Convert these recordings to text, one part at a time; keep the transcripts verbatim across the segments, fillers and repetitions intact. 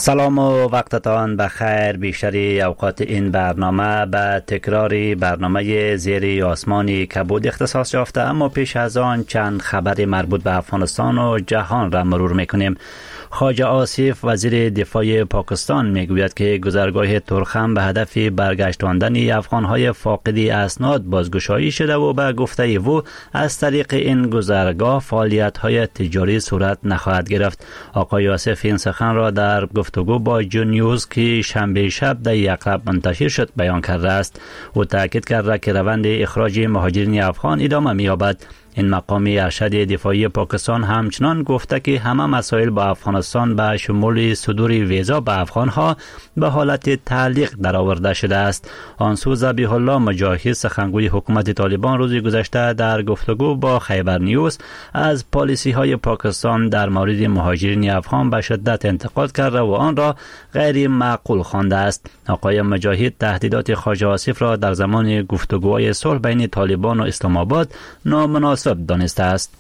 سلام و وقتتان بخیر. بیشتری اوقات این برنامه به تکراری برنامه زیر آسمانی کبود اختصاص یافته، اما پیش از آن چند خبر مربوط به افغانستان و جهان را مرور میکنیم. خواجه آصف وزیر دفاع پاکستان میگوید که گذرگاه ترخم به هدف برگشتاندن افغانهای فاقد اسناد بازگشایی شده و به گفته او از طریق این گذرگاه فعالیت‌های تجاری صورت نخواهد گرفت. آقای آصف این سخن را در گفتگو با جو نیوز که شنبه شب در یقرب منتشر شد بیان کرده است. او تاکید کرده که روند اخراج مهاجرین افغان ادامه می‌یابد. این مقامی ارشد دفاعی پاکستان همچنان گفته که همه مسائل با افغانستان به شمول صدور ویزا به افغانها به حالت تعلیق درآورده شده است. آن سو ذبیح الله مجاهد سخنگوی حکومت طالبان روز گذشته در گفتگو با خیبر نیوز از پالیسی های پاکستان در مورد مهاجرین افغان به شدت انتقاد کرده و آن را غیر معقول خوانده است. آقای مجاهد تهدیدات خواجه آصف را در زمان گفتگوهای صلح بین طالبان و اسلام آباد نامناسب دانسته است.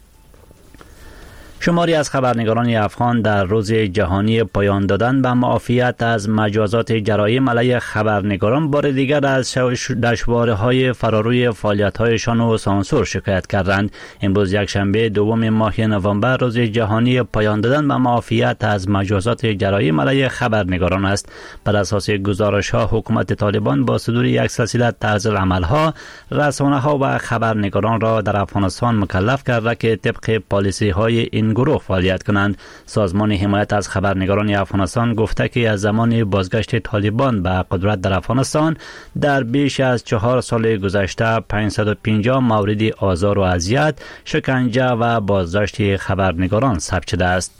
شماری از خبرنگاران افغان در روز جهانی پایان دادن به معافیت از مجازات جرایم علیه خبرنگاران بار دیگر از دشوارهای فراروی فعالیت‌هایشان و سانسور شکایت کردند. امروز یک شنبه دوم ماه نوامبر روز جهانی پایان دادن به معافیت از مجازات جرایم علیه خبرنگاران است. بر اساس گزارش‌ها حکومت طالبان با صدور یک سلسله طرزالعمل‌ها رسانه‌ها و خبرنگاران را در افغانستان مکلف کرده که طبق پالیسی‌های این گروه فعالیت کنند. سازمان حمایت از خبرنگاران افغانستان گفته که از زمان بازگشت طالبان به قدرت در افغانستان در بیش از چهار سال گذشته پانصد و پنجاه مورد آزار و اذیت، شکنجه و بازداشت خبرنگاران ثبت شده است.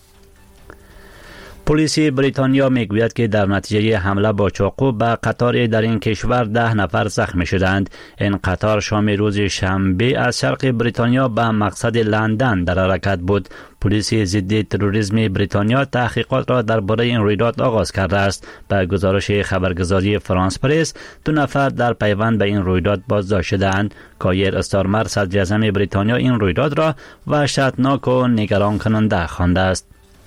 پلیس بریتانیا میگوید که در نتیجه حمله با چاقو به قطار در این کشور ده نفر زخمی شدند. این قطار شام روز شنبه از شرق بریتانیا به مقصد لندن در حرکت بود. پلیس ضد تروریسم بریتانیا تحقیقات را درباره این رویداد آغاز کرده است. به گزارش خبرگزاری فرانس پرس دو نفر در پیوند به این رویداد بازداشت شدند. کایر استارمر صدر اعظم بریتانیا این رویداد را وحشتناک و نگران کننده خوانده است.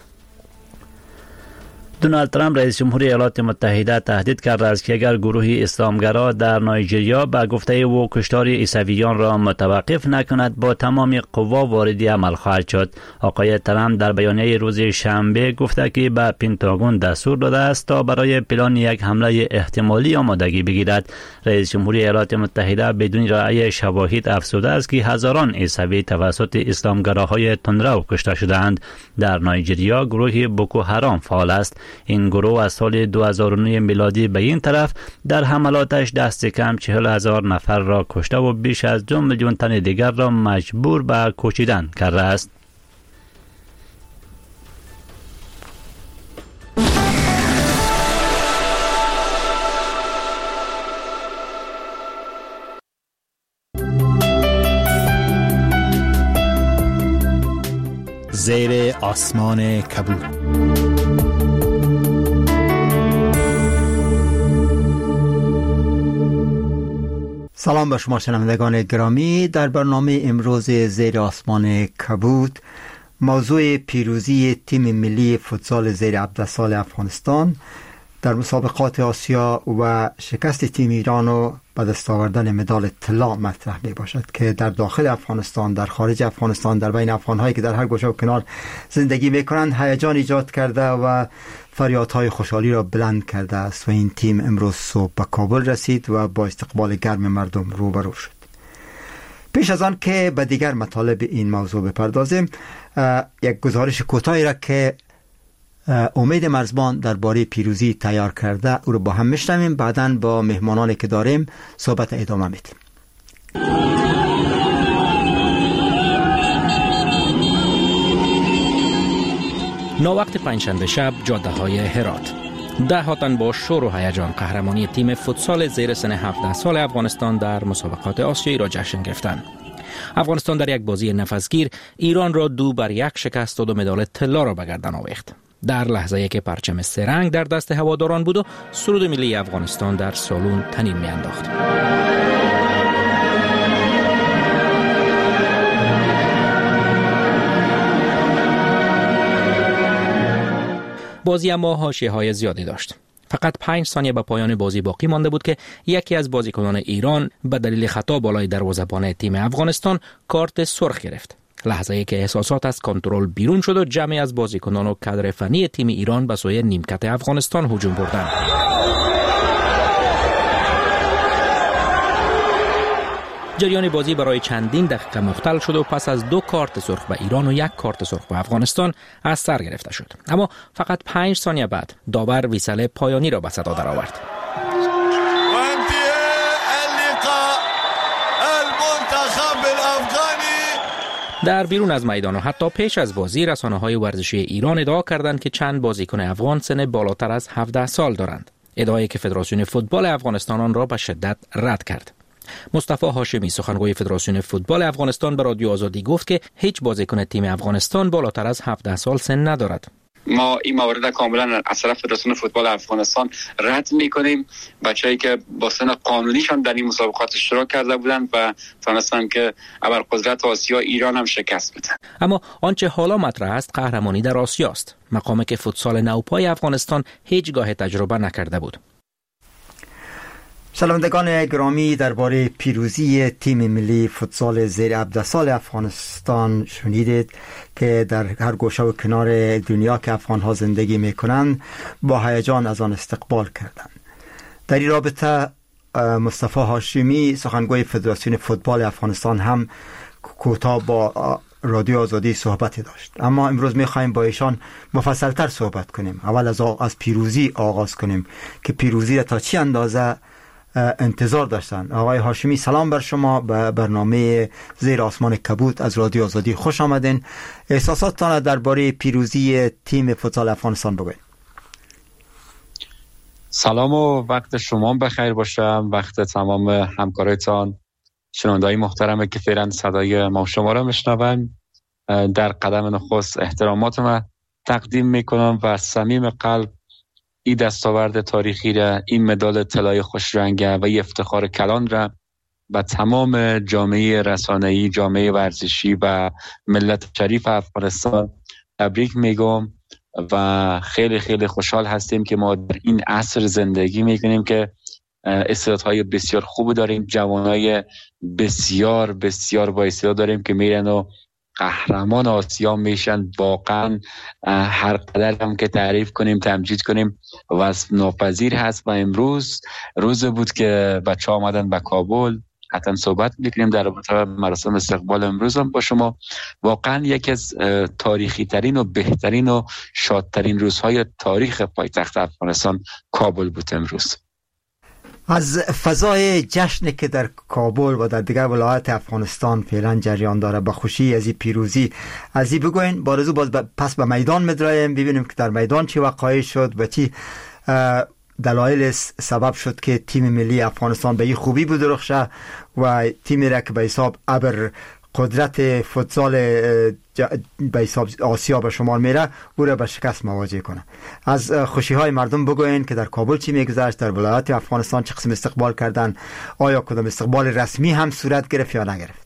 دونالد ترامپ رئیس جمهور ایالات متحده تهدید کرده است که اگر گروه اسلامگرا در نایجریا به گفته او کشتار عیسویان را متوقف نکند با تمام قوا وارد عمل خواهد شد. آقای ترامپ در بیانیه روز شنبه گفته که به پنتاگون دستور داده است تا برای پلان یک حمله احتمالی آمادگی بگیرد. رئیس جمهور ایالات متحده بدون ارائه شواهد افزوده است که هزاران عیسوی توسط اسلامگراهای تندرو کشته شدند. در نایجریا گروه بوکو حرام فعال است. این گروه از سال دو هزار و نه میلادی به این طرف در حملاتش دست کم چهل هزار نفر را کشته و بیش از دو میلیون تن دیگر را مجبور به کوچیدن کرده است. زیر آسمان کبود. سلام به شما شنوندگان گرامی. در برنامه امروز زیر آسمان کبود موضوع پیروزی تیم ملی فوتسال زیر هفده سال افغانستان در مسابقات آسیا و شکست تیم ایران و به دست آوردن مدال طلا مطرح می باشد که در داخل افغانستان، در خارج افغانستان، در بین افغانهایی که در هر گوشه و کنار زندگی می کنند هیجان ایجاد کرده و فریادهای خوشحالی را بلند کرده است و این تیم امروز صبح به کابل رسید و با استقبال گرم مردم روبرو شد. پیش از آن که به دیگر مطالب این موضوع بپردازیم، یک گزارش کوتاهی را که امید مرزبان درباره پیروزی تیار کرده او رو با هم میشنویم. بعداً با مهمانانی که داریم صحبت ادامه میدیم. ناوقت پنجشنبه شب جاده های هرات، ده ها تن با شور و هیجان قهرمانی تیم فوتسال زیر سن هفده سال افغانستان در مسابقات آسیایی را جشن گرفتند. افغانستان در یک بازی نفسگیر ایران را دو بر یک شکست داد و مدال طلا را به گردن آویخت. در لحظه‌ای که پرچم سه رنگ در دست هواداران بود و سرود ملی افغانستان در سالن تنین می‌انداخت. بازی اما حاشیه‌های زیادی داشت. فقط پنج ثانیه به پایان بازی باقی مانده بود که یکی از بازیکنان ایران به دلیل خطا بالای دروازه‌بان تیم افغانستان کارت سرخ گرفت. لحظه ای که احساسات از کنترل بیرون شد و جمعی از بازیکنان و کادر فنی تیم ایران به سوی نیمکت افغانستان هجوم بردند. جریان بازی برای چندین دقیقه مختل شد و پس از دو کارت سرخ به ایران و یک کارت سرخ به افغانستان از سر گرفته شد. اما فقط پنج ثانیه بعد داور ویسل پایانی را به صدا درآورد. در بیرون از میدان و حتی پیش از بازی رسانه‌های ورزشی ایران ادعا کردند که چند بازیکن افغان سن بالاتر از هفده سال دارند. ادعایی که فدراسیون فوتبال افغانستان آن را به شدت رد کرد. مصطفی هاشمی سخنگوی فدراسیون فوتبال افغانستان به رادیو آزادی گفت که هیچ بازیکن تیم افغانستان بالاتر از هفده سال سن ندارد. ما این مورد کاملا از طرف فدراسیون فوتبال افغانستان رد میکنیم. بچه‌ای که با سن قانونیشان در این مسابقات اشتراک کرده بودند و تونستن که ابرقدرت آسیا ایران هم شکست بدن. اما آنچه حالا مطرح است قهرمانی در آسیا است، مقامی که فوتسال نوپای افغانستان هیچگاه تجربه نکرده بود. شنوندگان گرامی، درباره پیروزی تیم ملی فوتسال زیر هفده سال افغانستان شنیدید که در هر گوشه و کنار دنیا که افغان‌ها زندگی می‌کنند با هیجان از آن استقبال کردند. در این رابطه مصطفی هاشمی سخنگوی فدراسیون فوتبال افغانستان هم کوتاه با رادیو آزادی صحبتی داشت، اما امروز می‌خوایم با ایشان مفصل‌تر صحبت کنیم. اول از از پیروزی آغاز کنیم که پیروزی را تا چه اندازه انتظار داشتن. آقای هاشمی سلام بر شما، به برنامه زیر آسمان کبوت از رادیو آزادی خوش آمدین. احساساتتان درباره پیروزی تیم فوتسال افغانستان بگوید. سلام و وقت شما بخیر باشم، وقت تمام همکارایتان، شنونده‌های محترمه که فعلا صدای ما شما را میشنون. در قدم نخست احترامات ما تقدیم میکنم و از صمیم قلب این دستاورد تاریخی را، این مدال طلای خوش رنگ و این افتخار کلان را به تمام جامعه رسانه‌ای، جامعه ورزشی و ملت شریف افغانستان تبریک میگم و خیلی خیلی خوشحال هستیم که ما در این عصر زندگی میکنیم که استعدادهای بسیار خوب داریم، جوانای بسیار بسیار با استعداد داریم که میرن و قهرمان آسیا میشن. واقعا هر قدر هم که تعریف کنیم، تمجید کنیم وصف ناپذیر هست. و امروز روز بود که بچه ها آمدن به کابل، حتما صحبت میکنیم در رابطه مراسم استقبال امروز هم با شما. واقعا یکی از تاریخی ترین و بهترین و شادترین روزهای تاریخ پایتخت افغانستان کابل بود امروز. از فضای جشنی که در کابل و در دیگر ولایات افغانستان فعلا جریان داره، با خوشی از این پیروزی از این بگوین. بارزو باز پس به میدان میدرایم ببینیم که در میدان چی وقایع شد و چی دلایل سبب شد که تیم ملی افغانستان به این خوبی بدرخشه و تیمی را که به حساب ابر قدرت فوتسال به حساب آسیا به شمار میره او را به شکست مواجه کنه. از خوشی های مردم بگوین که در کابل چی میگذشت، در ولایات افغانستان چه قسم استقبال کردن، آیا کدام استقبال رسمی هم صورت گرفت یا نگرفت؟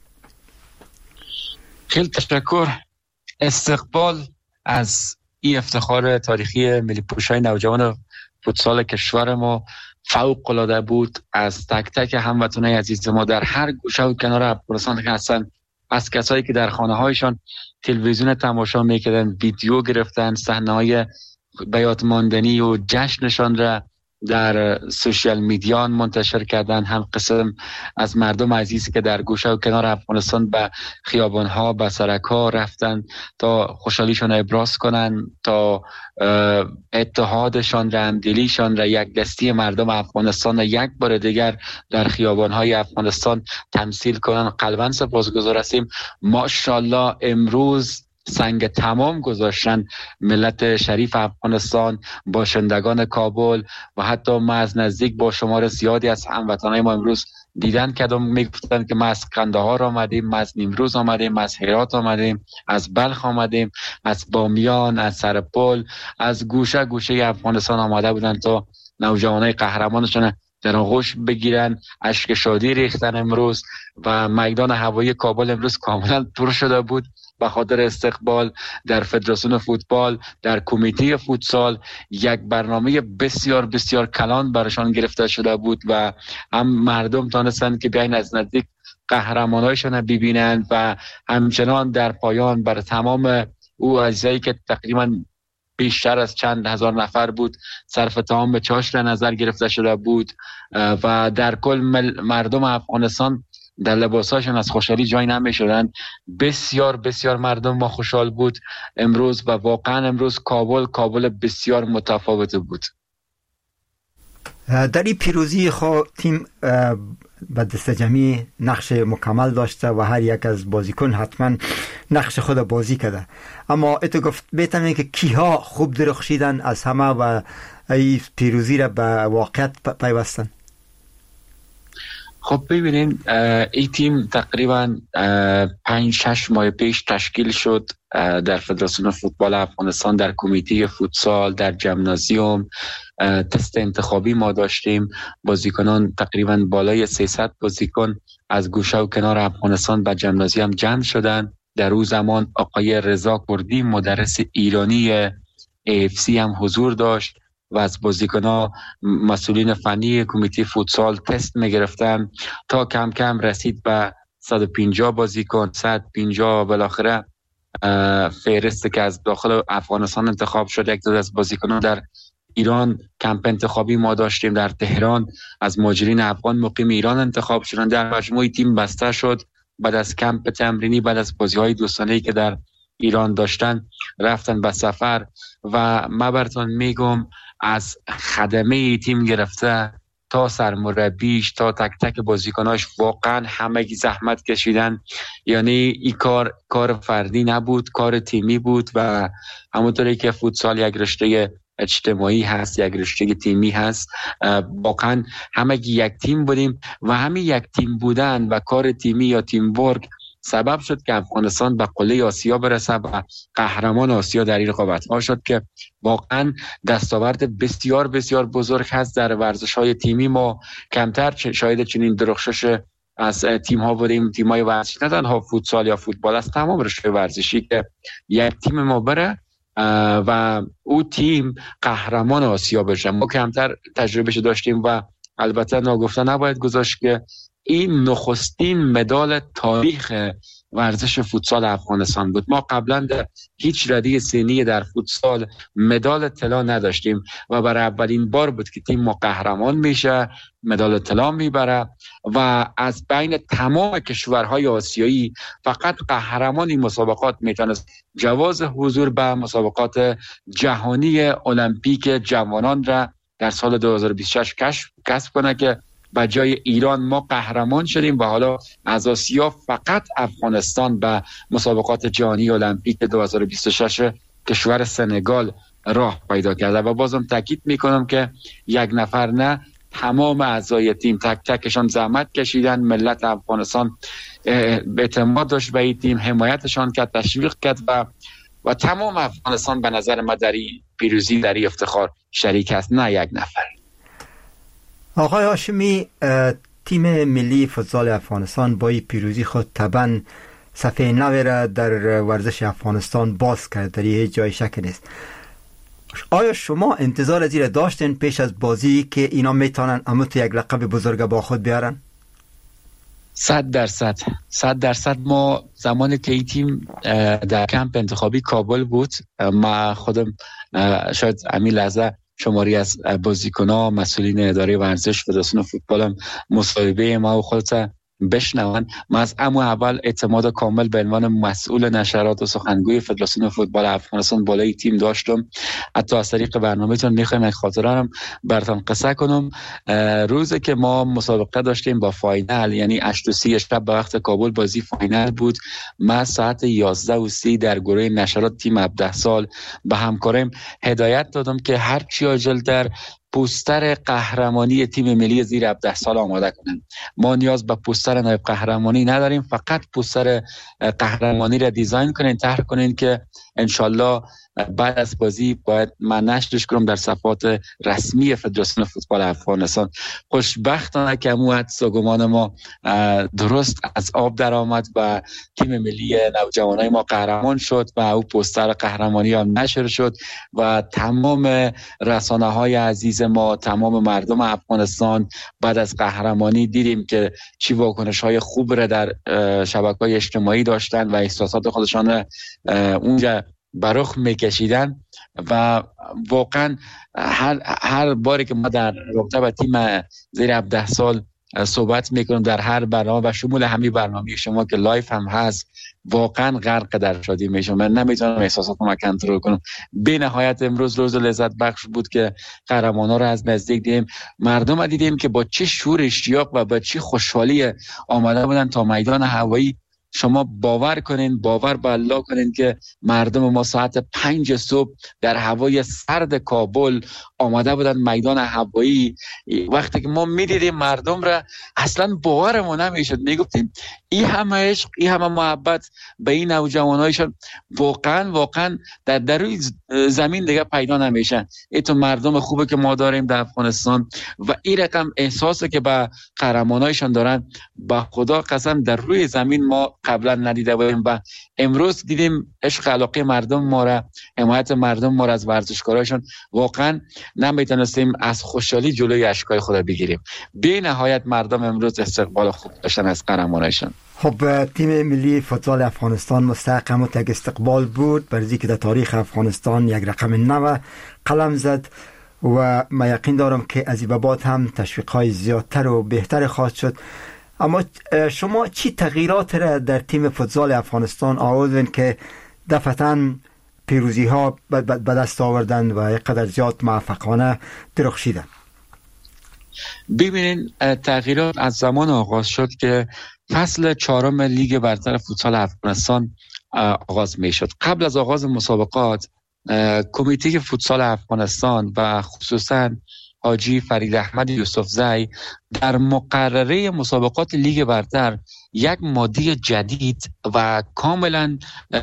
خیلی تشکر. استقبال از این افتخار تاریخی ملی پوشای نوجوان فوتسال کشور ما فوق العاده بود. از تک تک هموطنان عزیز ما در هر گوشه و کنار افغانستان که هستن، از کسایی که در خانه هایشان تلویزیون تماشا میکردن، ویدیو گرفتن، صحنه های بیات ماندنی و جشنشان را در سوشیال میدیا منتشر کردن. هم قسم از مردم عزیز که در گوشه و کنار افغانستان به خیابان‌ها، به سرک‌ها رفتن تا خوشحالیشان ابراز کنن، تا اتحادشان را، همدلیشان را، یک دستی مردم افغانستان را یک بار دیگر در خیابان‌های افغانستان تمثیل کنن. قلباً سپاسگزار هستیم. ماشاءالله امروز سنگ تمام گذاشتن ملت شریف افغانستان، باشندگان کابل و حتی ما از نزدیک با شمار زیادی از هموطنان ما امروز دیدن کردم، میگفتن که ما از قندهار آمدیم، ما از نیمروز آمدیم، ما از هرات آمدیم، از بلخ آمدیم، از بامیان، از سرپل، از گوشه گوشه افغانستان آمده بودن تا نوجوانای قهرمانشون در آغوش بگیرن. اشک شادی ریختن امروز و میدان هوایی کابل امروز کاملا پر شده بود به خاطر استقبال در فدراسیون فوتبال، در کمیته فوتسال یک برنامه بسیار بسیار کلان برشان گرفته شده بود و هم مردم تانستند که بیاین از نزدیک قهرمانایشان ببینند و همچنان در پایان بر تمام او اجزایی که تقریبا بیشتر از چند هزار نفر بود صرف تمام به چاشت نظر گرفته شده بود و در کل مردم افغانستان در لباساشون از خوشحالی جای نمی شدن. بسیار بسیار مردم ما خوشحال بود امروز و واقعا امروز کابل کابل بسیار متفاوت بود. در این پیروزی خود تیم به دست جمعی نقش مکمل داشته و هر یک از بازیکن حتما نقش خود بازی کرده، اما اتو گفت بهتره که کیها خوب درخشیدن از همه و این پیروزی را به واقعیت پیوستن؟ خب ببینین این تیم تقریبا پنج شش ماه پیش تشکیل شد در فدراسیون فوتبال افغانستان، در کمیته فوتسال، در جمنازیوم تست انتخابی ما داشتیم. بازیکنان تقریبا بالای سیصد بازیکن از گوشه و کنار افغانستان به جمنازیوم جمع شدن. در اون زمان آقای رضا کردی مدرس ایرانی ای اف سی هم حضور داشت و از بازیکن‌ها مسئولین فنی کمیته فوتسال تست می‌گرفتن تا کم کم رسید به صد و پنجاه بازیکن، صد و پنجاه بالاخره فهرست که از داخل افغانستان انتخاب شد. یک دو از بازیکنان در ایران کمپ انتخابی ما داشتیم، در تهران از مهاجرین افغان مقیم ایران انتخاب شدن. در مجموع تیم بسته شد. بعد از کمپ تمرینی، بعد از بازی‌های دوستانه‌ای که در ایران داشتن، رفتن به سفر و من براتون میگم از خدمه تیم گرفته تا سرمربیش تا تک تک بازیکناش واقعا همه زحمت کشیدن. یعنی این کار کار فردی نبود، کار تیمی بود و همونطوری که فوتسال یک رشته اجتماعی هست، یک رشته تیمی هست، واقعا همه یک تیم بودیم و همین یک تیم بودن و کار تیمی یا تیم ورک سبب شد که افغانستان به قله آسیا برسه و قهرمان آسیا در این رقابت‌ها شد که واقعا دستاورد بسیار بسیار بزرگ هست. در ورزش‌های تیمی ما کمتر شاید چنین درخشش از تیم‌ها بودیم، تیم‌های ورزشی نه تنها فوتسال یا فوتبال، از تمام رشته ورزشی که یک تیم ما بره و او تیم قهرمان آسیا بشه. ما کمتر تجربهش داشتیم و البته ناگفته نباید گذاشت که این نخستین مدال تاریخ ورزش فوتسال افغانستان بود. ما قبلا در هیچ رده سنی در فوتسال مدال طلا نداشتیم و برای اولین بار بود که تیم ما قهرمان میشه، مدال طلا میبره و از بین تمام کشورهای آسیایی فقط قهرمان این مسابقات میتونست جواز حضور به مسابقات جهانی المپیک جوانان را در سال دو هزار و بیست و شش کسب کسب کنه که به جای ایران ما قهرمان شدیم و حالا از آسیا فقط افغانستان به مسابقات جهانی المپیک دو هزار و بیست و شش کشور سنگال راه پیدا کرده. و بازم تاکید میکنم که یک نفر نه، تمام اعضای تیم تک تکشان زحمت کشیدن. ملت افغانستان اعتماد داشت به این تیم، حمایتشان کرد، تشویق کرد و و تمام افغانستان به نظر ما در این پیروزی، در این افتخار شریک است، نه یک نفر. آقای هاشمی، تیم ملی فوتسال افغانستان با این پیروزی خود طبعا صفحه نو را در ورزش افغانستان باز کرد، در هیچ جای شک نیست. آیا شما انتظار از این داشتین پیش از بازی که اینا میتونن اموت یک لقب بزرگ با خود بیارن؟ صد درصد صد درصد ما زمانی که این تیم در کمپ انتخابی کابل بود، ما خودم شاید همین لحظه شماری از بازیکن‌ها، مسئولین اداره ورزش فدراسیون فوتبال هم مصاحبه ما و خودت بشنون. ما از امو اول اعتماد کامل به عنوان مسئول نشرات و سخنگوی فدراسیون فوتبال افغانستان بالای تیم داشتم. حتی از طریق برنامه‌تون میخوایم یک خاطره هم براتون قصه کنم. روزی که ما مسابقه داشتیم با فاینال، یعنی هشت و سی شب به وقت کابل بازی فاینال بود، ما ساعت یازده و سی در گروه نشرات تیم هفده سال به همکارم هدایت دادم که هر چی عاجل‌تر پوستر قهرمانی تیم ملی زیر هفده سال آماده کنن. ما نیاز به پوستر نایب قهرمانی نداریم، فقط پوستر قهرمانی را دیزاین کنین، طرح کنین که انشالله بعد از بازی باید من نشرش کنم در صفحات رسمی فدراسیون فوتبال افغانستان. خوشبختانه که امو حدس گمان ما درست از آب در آمد و تیم ملی نوجوانای ما قهرمان شد و او پوستر قهرمانی هم نشر شد و تمام رسانه های عزیز ما، تمام مردم افغانستان بعد از قهرمانی دیدیم که چی واکنش های خوب را در شبکه‌های اجتماعی داشتن و احساسات خودشان اونجا برخ میکشیدن و واقعا هر هر باری که ما در رابطه با تیم زیر هفده سال صحبت میکنم در هر برنامه و شمول همین برنامه شما که لایف هم هست، واقعا غرق در شادی میشم. من نمیتونم احساساتم کنترل کنم. به نهایت امروز روز لذت بخش بود که قهرمانا رو از نزدیک دیدیم، مردم رو دیدیم که با چه شور اشتیاق و با چه خوشحالی آمده بودن تا میدان هوایی. شما باور کنین، باور به الله کنین که مردم ما ساعت پنج صبح در هوای سرد کابل آمده بودن میدان هوایی. وقتی که ما میدیدیم مردم را اصلا باورمون نمیشد، میگفتیم این همه عشق، این همه محبت به این نوجوانایشون واقعا واقعا در دروی زمین دیگه پیدا نمیشن. این تو مردم خوبه که ما داریم در افغانستان و این رقم احساسی که به قهرمانایشون دارن با خدا قسم در روی زمین ما قبلا ندیده بودیم و امروز دیدیم عشق علاقه مردم ما را، حمایت مردم ما را از ورزشکارایشون. واقعا نمیتونستیم از خوشحالی جلوی اشکای خود بگیریم. بی نهایت مردم امروز استقبال خوب داشتن از قهرمانایشون. خب تیم ملی فوتبال افغانستان مستحق هم یک استقبال بود برای که در تاریخ افغانستان یک رقم نو قلم زد و ما یقین دارم که از این به بعد هم تشویق‌های زیادتر و بهتر خواهد شد. اما شما چی تغییرات را در تیم فوتبال افغانستان آوردین که دفعتاً پیروزی ها به دست آوردن و یک قدر زیاد موفقانه درخشیدن؟ ببینین تغییرات از زمان آغاز شد که فصل چهارم لیگ برتر فوتبال افغانستان آغاز می شد. قبل از آغاز مسابقات کمیته فوتبال افغانستان و خصوصاً حاجی فرید احمد یوسفزی در مقرره مسابقات لیگ برتر یک ماده جدید و کاملا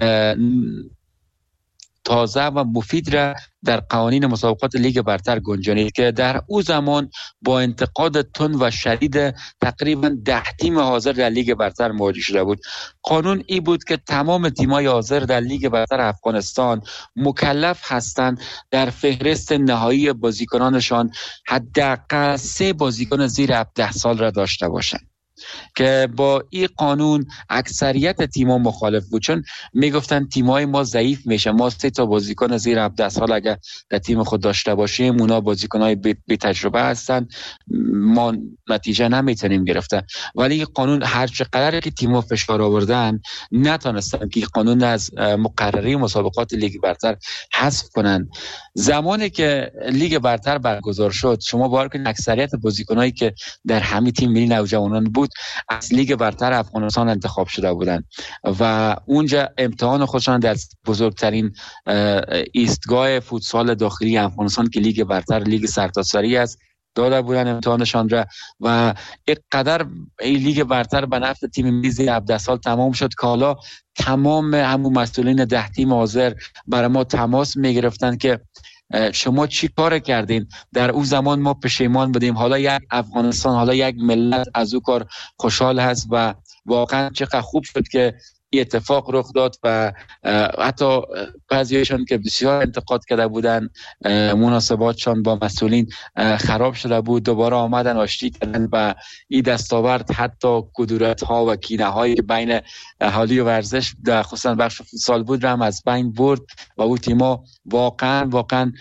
تازه و مفید را در قوانین مسابقات لیگ برتر گنجانید که در او زمان با انتقاد تند و شدید تقریبا ده تیم حاضر در لیگ برتر مواجه شده بود. قانون ای بود که تمام تیم‌های حاضر در لیگ برتر افغانستان مکلف هستند در فهرست نهایی بازیکنانشان حداقل سه بازیکن زیر هفده سال را داشته باشند که با این قانون اکثریت تیم‌ها مخالف بود، چون میگفتن تیم‌های ما ضعیف میشه، ما سه تا بازیکن زیر هفده سال اگر در تیم خود داشته باشیم اونا بازیکن‌های بی تجربه هستن، ما نتیجه نمیتونیم گرفته. ولی این قانون هر چقدر که تیم‌ها فشار آوردن نتونستن که قانون از مقرره مسابقات لیگ برتر حذف کنن. زمانی که لیگ برتر برگزار شد شما باور کنید اکثریت بازیکنایی که در همین تیم ملی نوجوانان بود از لیگ برتر افغانستان انتخاب شده بودند و اونجا امتحان خودشان در بزرگترین ایستگاه فوتسال داخلی افغانستان که لیگ برتر لیگ سرتاسری است داده بودن امتحانشان را و اینقدر این لیگ برتر به نفع تیم ملی زیر هفده سال تمام شد که حالا تمام همون مسئولین ده تیم حاضر برای ما تماس می گرفتن که شما چی کار کردین؟ در اون زمان ما پشیمان بودیم، حالا یک افغانستان، حالا یک ملت از اون کار خوشحال هست و واقعا چقدر خوب شد که اتفاق رخ داد و حتی بعضیشون که بسیار انتقاد کرده بودن مناسباتشان با مسئولین خراب شده بود دوباره آمدن آشتی کردن و این دستاورد حتی کدورت ها و کینه هایی که بین اهالی و ورزش در خصوصا بخش فوتسال بود هم از بین برد و اون تیما واقعا واقعا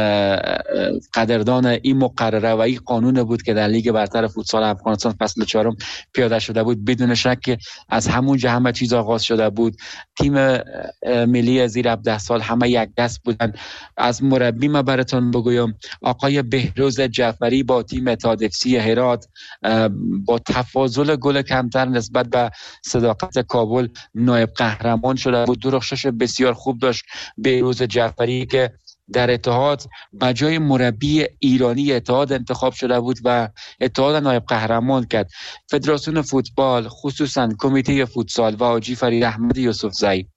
قدردان این مقرره و این قانون بود که در لیگ برتر فوتسال افغانستان فصل چهارم پیاده شده بود. بدون شک که از همونجا همه چیز آغاز شده بود. تیم ملی زیر هفده سال همه یک دست بودن. از مربی ما براتون بگویم آقای بهروز جعفری با تیم اتحاد اف سی هرات با تفاضل گل کمتر نسبت به صداقت کابل نایب قهرمان شده بود. درخشش بسیار خوب داشت بهروز جعفری که در اتحاد بجای مربی ایرانی اتحاد انتخاب شده بود و اتحاد نایب قهرمان کرد. فدراسیون فوتبال خصوصا کمیته فوتسال و حاجی فرید احمد یوسفزی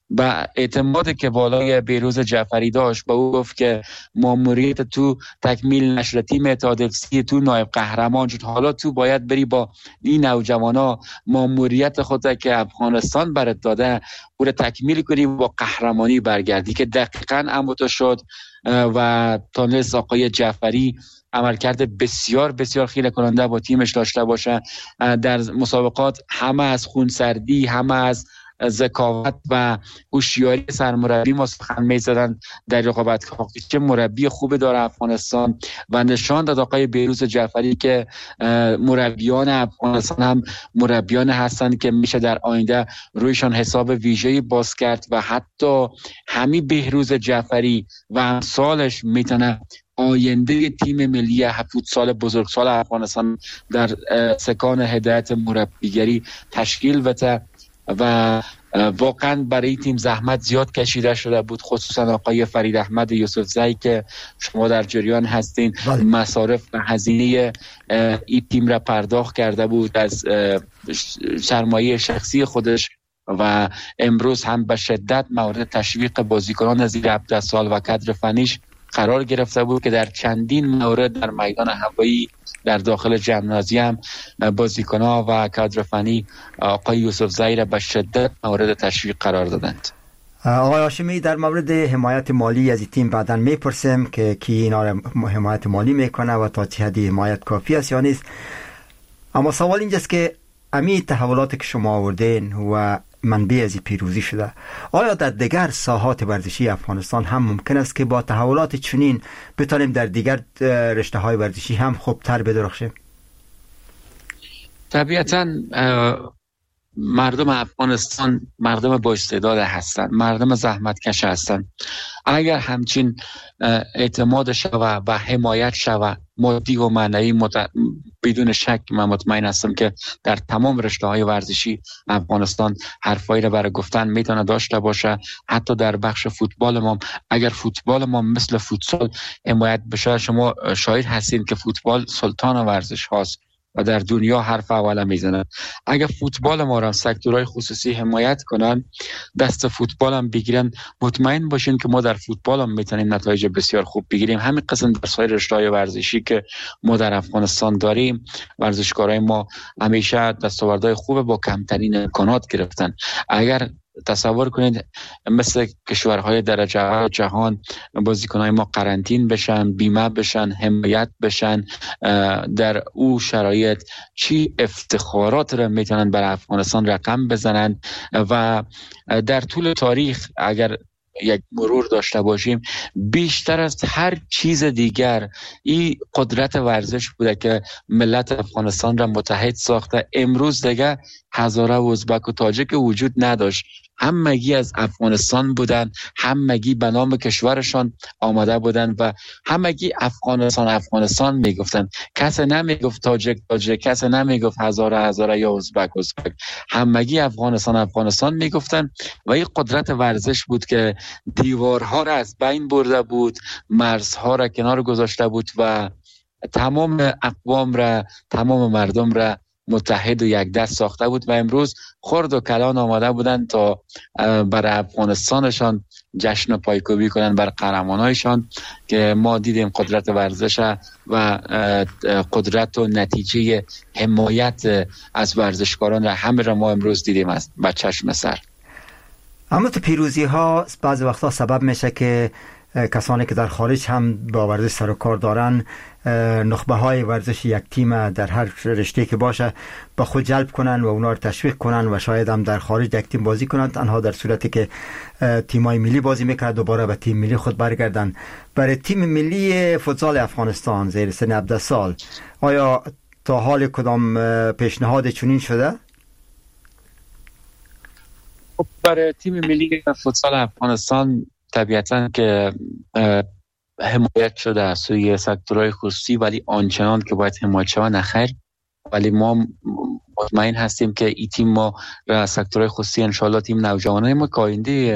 و اعتمادی که بالای بهروز جعفری داشت به او گفت که ماموریت تو تکمیل نشر تیم اتحاد اف سی، تو نایب قهرمان شد، حالا تو باید بری با این نوجوانا ماموریت خودت که افغانستان برات داده او را تکمیل کنی و با قهرمانی برگردی، که دقیقاً همونطور شد و تونست آقای جعفری عملکرد بسیار بسیار خیره کننده با تیمش داشته باشه در مسابقات. همه از خونسردی، همه از ذکاوت و هوشیاری سرمربی ما سخن می‌زدن در رقابت که چه مربی خوبی داره افغانستان و نشان داد آقای بهروز جعفری که مربیان افغانستان هم مربیان هستند که میشه در آینده رویشان حساب ویژه‌ای باز کرد و حتی همین بهروز جعفری و امثالش میتونه آینده تیم ملی فوتسال بزرگسال افغانستان در سکان هدایت مربیگری تشکیل بده. و واقعا برای تیم زحمت زیاد کشیده شده بود، خصوصا آقای فرید احمد یوسف زی که شما در جریان هستین مصارف و هزینه این تیم را پرداخت کرده بود از سرمایه شخصی خودش و امروز هم به شدت مورد تشویق بازیکنان زیر هفده سال و کادر فنیش قرار گرفته بود که در چندین مورد در میدان هوایی در داخل ژیمنازیوم بازیکن‌ها و کادر فنی آقای یوسف زی را به شدت مورد تشویق قرار دادند. آقای هاشمی، در مورد حمایت مالی از این تیم بعداً میپرسیم که کی اینا را حمایت مالی میکنه و تا چه حدی حمایت کافی است یا نیست، اما سوال اینجاست که امی تحولاتی که شما آوردین و منبع از پیروزی شده، آیا در دیگر ساحات ورزشی افغانستان هم ممکن است که با تحولات چنین بتانیم در دیگر رشته های ورزشی هم خوبتر بدرخشیم؟ طبیعتاً مردم افغانستان مردم با استعداد هستند، مردم زحمتکش هستند. اگر همچین اعتماد شوه و حمایت شوه مادی و معنوی مت... بدون شک من مطمئن هستم که در تمام رشته‌های ورزشی افغانستان حرفایی را برای گفتن میتونه داشته باشه. حتی در بخش فوتبال ما، اگر فوتبال ما مثل فوتسال حمایت بشه، شما شاهد هستین که فوتبال سلطان ورزش هاست و در دنیا حرف اوله میزنن. اگر فوتبال ما را سکتورهای خصوصی حمایت کنن، دست فوتبال هم بگیرن، مطمئن باشین که ما در فوتبال هم میتونیم نتایج بسیار خوب بگیریم. همین قسم در سایر رشته‌های ورزشی که ما در افغانستان داریم، ورزشکارای ما همیشه دستاوردهای خوب با کمترین امکانات گرفتن. اگر تصور کنید مثل کشورهای درجه اول جهان بازیکنای ما قرنطین بشن، بیمه بشن، حمایت بشن، در او شرایط چی افتخارات را میتونن بر افغانستان رقم بزنن. و در طول تاریخ اگر یک مرور داشته باشیم، بیشتر از هر چیز دیگر این قدرت ورزش بوده که ملت افغانستان را متحد ساخته. امروز دیگه هزاره و ازبک و تاجک وجود نداشت، همگی از افغانستان بودن، همگی به نام کشورشان آمده بودن و همگی افغانستان افغانستان میگفتن. کسی نمیگفت تاجک تاجک، کسی نمیگفت هزاره هزاره یا ازبک ازبک، همگی افغانستان افغانستان میگفتن. و این قدرت ورزش بود که دیوارها را از بین برده بود، مرزها را کنار گذاشته بود و تمام اقوام را، تمام مردم را متحد و یک دست ساخته بود. و امروز خرد و کلان آماده بودند تا برای افغانستانشان جشن و پایکوبی کنند بر قهرمانایشان که ما دیدیم قدرت ورزش و قدرت و نتیجه حمایت از ورزشکاران را همه را ما امروز دیدیم است با چشم سر. اما تو پیروزی ها بعض وقتا سبب میشه که کسانی که در خارج هم با ورزش سر و کار دارن نخبه های ورزش یک تیم در هر رشته که باشه با خود جلب کنن و اونا رو تشویق کنن و شاید هم در خارج یک تیم بازی کنن، تنها در صورتی که تیمای ملی بازی میکنن دوباره به تیم ملی خود برگردن. برای تیم ملی فوتسال افغانستان زیر سن هفده سال آیا تا حال کدام پیشنهاد چنین شده؟ برای تیم ملی فوتسال افغانستان طبیعتاً که حمایت شده از سوی سکتورهای خصوصی، ولی آنچنان که باید حمایت شود نخیر. ولی ما مطمئن هستیم که این تیم ما را سکتورهای خصوصی انشالله تیم نوجوانای ما که آینده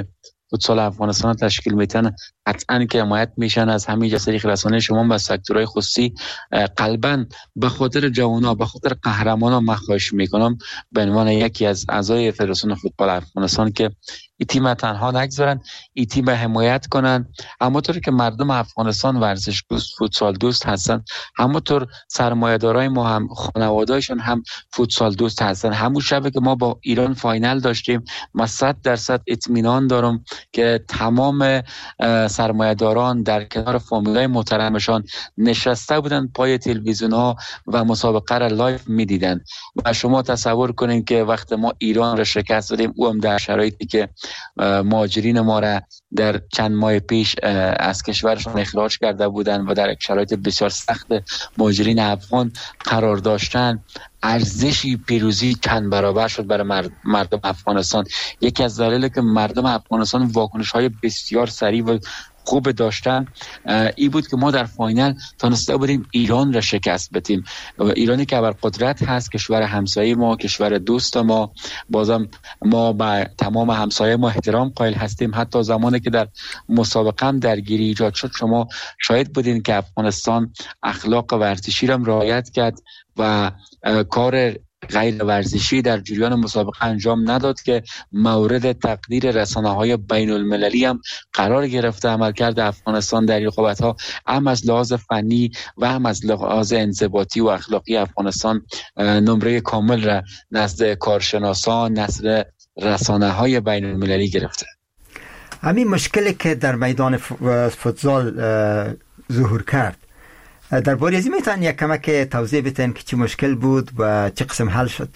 فوتسال افغانستان تشکیل میدن قطعا که حمایت میشن از همین جسری رسانه شما و سکتورهای خصوصی. قلباً به خاطر جوانا، به خاطر قهرمانا من خواهش میکنم به عنوان یکی از اعضای فدراسیون فوتبال افغانستان که این تیم تنها نگذارن، این تیم حمایت کنن. همونطور که مردم افغانستان ورزش دوست، فوتسال دوست هستن، همونطور سرمایه‌دارای ما هم خانواده‌شون هم فوتسال دوست هستن. همون شبه که ما با ایران فاینال داشتیم، من صد درصد اطمینان دارم که تمام سرمایه‌داران در کنار فامیلای محترمشان نشسته بودن پای تلویزیون‌ها و مسابقه را لایو می‌دیدن. و شما تصور کنین که وقت ما ایران را شکست دادیم، او هم در شرایطی که مهاجرین ما را در چند ماه پیش از کشورشان اخراج کرده بودند و در شرایط بسیار سخت مهاجرین افغان قرار داشتن، ارزشی پیروزی چند برابر شد برای مردم افغانستان. یکی از دلایلی که مردم افغانستان واکنش‌های بسیار سریع و خوب داشتن ای بود که ما در فاینال تونسته بودیم ایران را شکست بدیم. ایرانی که ابرقدرت هست، کشور همسایه ما، کشور دوست ما. بازم ما به تمام همسایه ما احترام قائل هستیم. حتی زمانی که در مسابقه هم درگیری ایجاد شد، شما شاهد بودین که افغانستان اخلاق ورزشی را رعایت کرد و کار غیر ورزشی در جریان مسابقه انجام نداد که مورد تقدیر رسانه‌های بین المللی هم قرار گرفته. عملکرد افغانستان در رقابت‌ها هم از لحاظ فنی و هم از لحاظ انضباطی و اخلاقی افغانستان نمره کامل را نزد کارشناسان، نزد رسانه‌های بین المللی گرفته. همین مشکلی که در میدان فوتسال ظهور کرد، درباره ازی میتونن یک کمک توضیح بدین که چه مشکل بود و چه قسم حل شد؟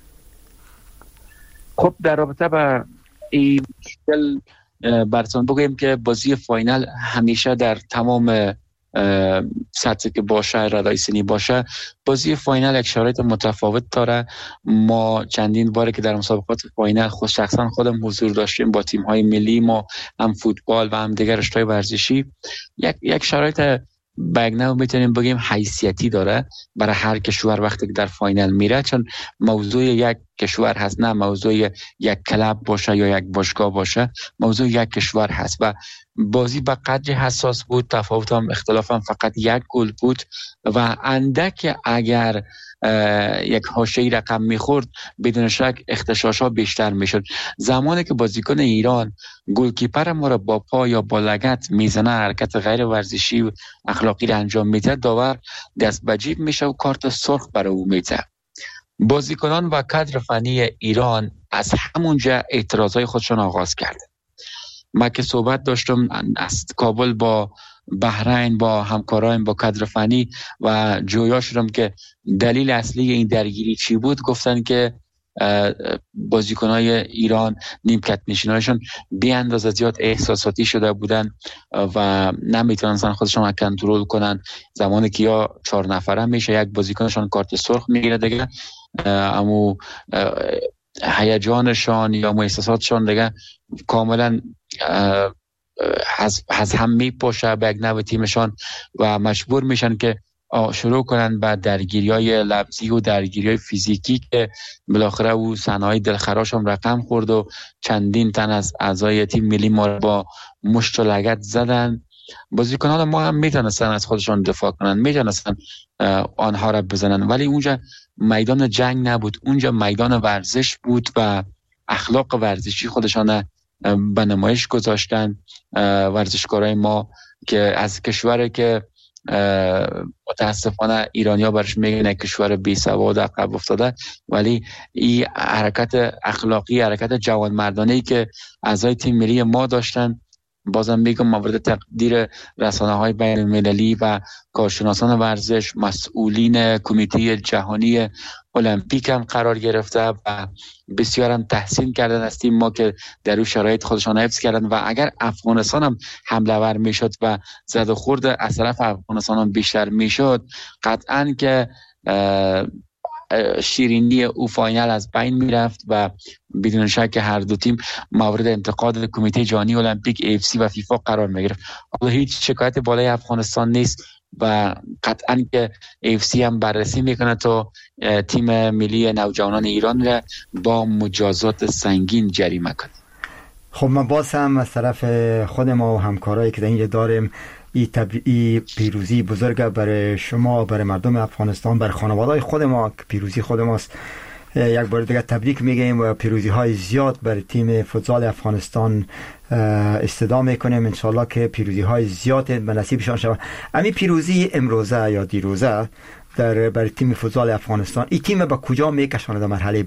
خب در رابطه با این مشکل براتون بگویم که بازی فاینال همیشه در تمام سطحی که باشه، ردای سنی باشه، بازی فاینال یک شرایط متفاوت داره. ما چندین باره که در مسابقات فاینال خود شخصا خودم حضور داشتیم با تیم‌های ملی ما، هم فوتبال و هم دیگر رشته‌های ورزشی، یک یک شرایط بگنو میتونیم بگیم حیثیتی داره برای هر کشور وقتی که در فاینال میره، چون موضوع یک کشور هست، نه موضوع یک کلب باشه یا یک باشگاه باشه، موضوع یک کشور هست. و بازی به قدر حساس بود، تفاوت هم اختلاف هم فقط یک گل بود و اندک اگر یک حاشیه‌ای رقم میخورد بدون شک اختشاش‌ها بیشتر میشد. زمانی که بازیکن ایران گلکیپر ما را با پا یا با لگد میزنه، حرکت غیر ورزشی و اخلاقی را انجام میده، داور دست به جیب میشه و کارت سرخ برای او میده. بازیکنان و کادر فنی ایران از همونجا اعتراضای خودشون آغاز کرد. من که صحبت داشتم از کابل با بحرین، با همکارایم، با کادر فنی و جویا شدم که دلیل اصلی این درگیری چی بود. گفتن که بازیکنای ایران، نیمکت نشینایشون بی اندازه زیاد احساساتی شده بودن و نمیتونن خودشون کنترل کنن. زمانی که یا چهار نفره میشه، یک بازیکنشون کارت سرخ میگیره دیگه، اما هیجانشان یا احساساتشان دیگه کاملا از از هم میپاشه به یک نوع تیمشان و مجبور میشن که شروع کنن با درگیری‌های لفظی و درگیری‌های فیزیکی که بالاخره او صحنه‌های دلخراش هم رقم خورد و چندین تن از اعضای تیم ملی ما با مشت و لگد زدن. بازیکنان ما هم میتونستن از خودشان دفاع کنن، میتونستن آنها را بزنن، ولی اونجا میدان جنگ نبود، اونجا میدان ورزش بود و اخلاق ورزشی خودشان به نمایش گذاشتن. ورزشکارای ما که از کشوری که متاسفانه ایرانیا برش میگن کشور بی سواد عقب افتاده، ولی این حرکت اخلاقی، حرکت جوانمردانه‌ای که اعضای تیم ملی ما داشتن، بازم میگم مورد تقدیر رسانه‌های بین المللی و کارشناسان ورزش، مسئولین کمیته جهانی المپیک هم قرار گرفته و بسیار هم تحسین کردن از تیم ما که در اون شرایط خودشان حفظ کردن. و اگر افغانستان هم حمله ور میشد و زد و خورد از طرف افغانستان هم بیشتر میشد، قطعاً که شیرینی او فاینال از بین میرفت و بدون شک هر دو تیم مورد انتقاد کمیته جهانی المپیک، ای اف سی و فیفا قرار میگرفت. حالا هیچ شکایت بالای افغانستان نیست و قطعاً که ای اف سی هم بررسی میکنه تا تیم ملی نوجوانان ایران را با مجازات سنگین جریمه کنه. خب من باز هم از طرف خود ما و همکارایی که در اینجا داریم ای, تب... ای پیروزی بزرگ برای شما، برای مردم افغانستان، برای خانواده‌های خود ما که پیروزی خود ماست، یک بار دیگه تبریک میگیم و پیروزی های زیاد برای تیم فوتبال افغانستان استدعا میکنیم. انشالله که پیروزی های زیاد به نصیبشان شود. امی پیروزی امروزه یا دیروزه در برای تیم فوتبال افغانستان، این تیم به کجا میکشاند در مرحله